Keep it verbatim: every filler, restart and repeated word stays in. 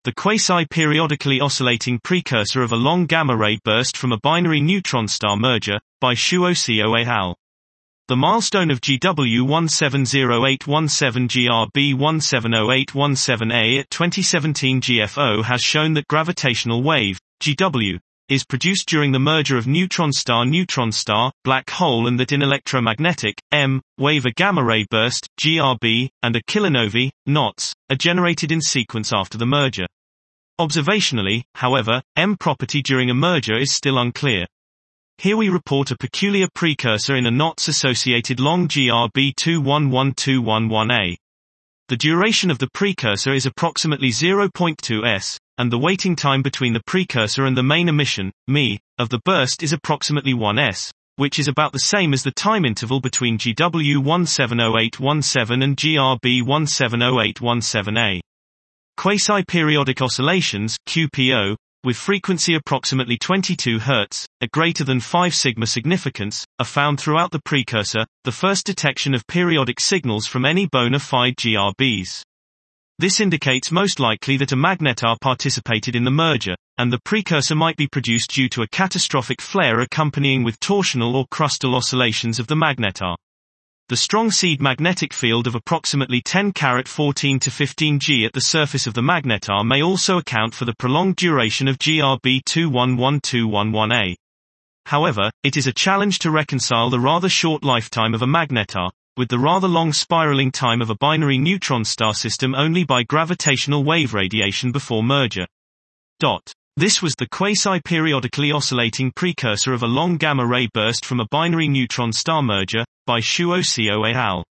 the quasi-periodically oscillating precursor of a long gamma-ray burst from a binary neutron star merger, by Shuo-Seo et al. The milestone of G W one seven zero eight one seven G R B one seven zero eight one seven A at twenty seventeen G F O has shown that gravitational wave, G W, is produced during the merger of neutron star-neutron star, black hole, and that in electromagnetic, M, wave a gamma-ray burst, G R B, and a kilonovae, N O Ts, are generated in sequence after the merger. Observationally, however, M property during a merger is still unclear. Here we report a peculiar precursor in a N O T S-associated long G R B two one one two one one A. The duration of the precursor is approximately zero point two S, and the waiting time between the precursor and the main emission, M, of the burst is approximately one S, which is about the same as the time interval between G W one seven zero eight one seven and G R B one seven zero eight one seven A. Quasi-periodic oscillations, Q P O, with frequency approximately twenty-two hertz, at greater than five sigma significance, are found throughout the precursor, the first detection of periodic signals from any bona fide G R Bs. This indicates most likely that a magnetar participated in the merger, and the precursor might be produced due to a catastrophic flare accompanying with torsional or crustal oscillations of the magnetar. The strong seed magnetic field of approximately ten carat fourteen to fifteen G at the surface of the magnetar may also account for the prolonged duration of G R B two one one two one one A. However, it is a challenge to reconcile the rather short lifetime of a magnetar, with the rather long spiraling time of a binary neutron star system only by gravitational wave radiation before merger. Dot. This was the quasi-periodically oscillating precursor of a long gamma-ray burst from a binary neutron star merger, by Shuo-Seo et al.